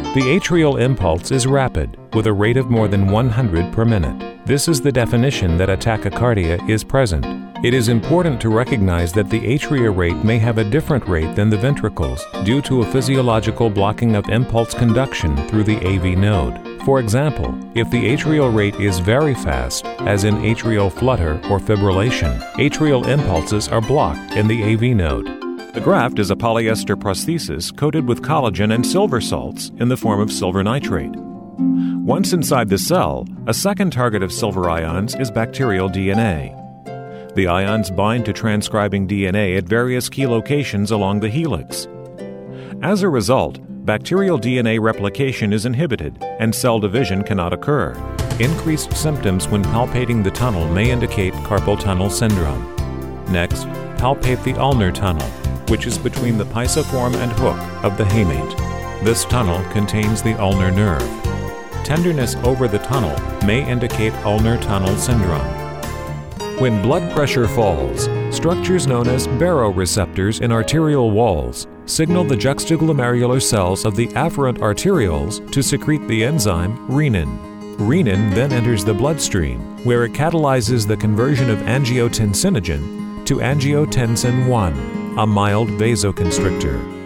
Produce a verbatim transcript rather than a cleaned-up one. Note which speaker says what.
Speaker 1: The atrial impulse is rapid, with a rate of more than one hundred per minute. This is the definition that a tachycardia is present. It is important to recognize that the atria rate may have a different rate than the ventricles due to a physiological blocking of impulse conduction through the A V node. For example, if the atrial rate is very fast, as in atrial flutter or fibrillation, atrial impulses are blocked in the A V node. The graft is a polyester prosthesis coated with collagen and silver salts in the form of silver nitrate. Once inside the cell, a second target of silver ions is bacterial D N A. The ions bind to transcribing D N A at various key locations along the helix. As a result, bacterial D N A replication is inhibited and cell division cannot occur. Increased symptoms when palpating the tunnel may indicate carpal tunnel syndrome. Next, palpate the ulnar tunnel, which is between the pisiform and hook of the hamate. This tunnel contains the ulnar nerve. Tenderness over the tunnel may indicate ulnar tunnel syndrome. When blood pressure falls, structures known as baroreceptors in arterial walls signal the juxtaglomerular cells of the afferent arterioles to secrete the enzyme renin. Renin then enters the bloodstream, where it catalyzes the conversion of angiotensinogen to angiotensin one, a mild vasoconstrictor.